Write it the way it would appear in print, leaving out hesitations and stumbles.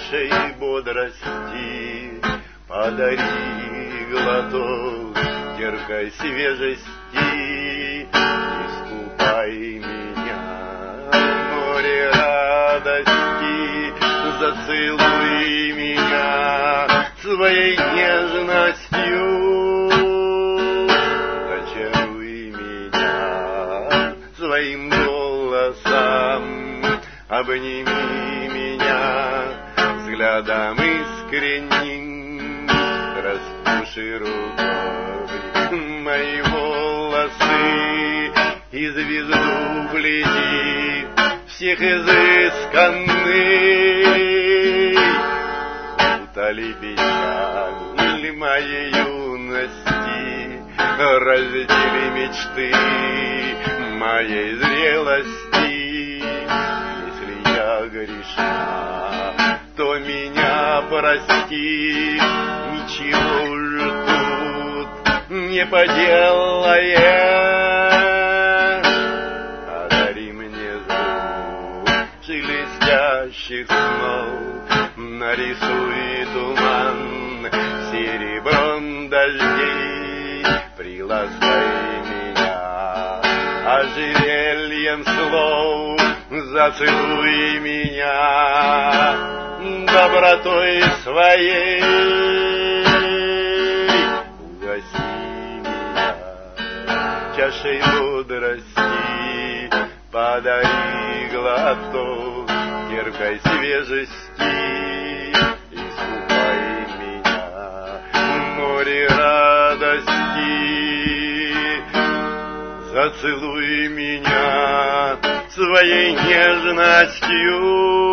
чашей бодрости, подари глоток терпкой свежести, искупай меня в море радости, зацелуй меня своей нежностью, зачаруй меня своим голосом, обними меня взглядом искренним, распуши рукой мои волосы и звезду вплети всех изысканных. Утоли печаль моей юности, раздели мечты моей зрелости. Если я грешна, то меня прости, ничего уже тут не поделаешь. Одари мне звук шелестящих снов, нарисуй туман серебром дождей, приласкай меня ожерельем слов, зацелуй меня добротой своей, угаси меня чашей бодрости, подари глоток терпкой свежести, искупай меня в море радости, зацелуй меня своей нежностью.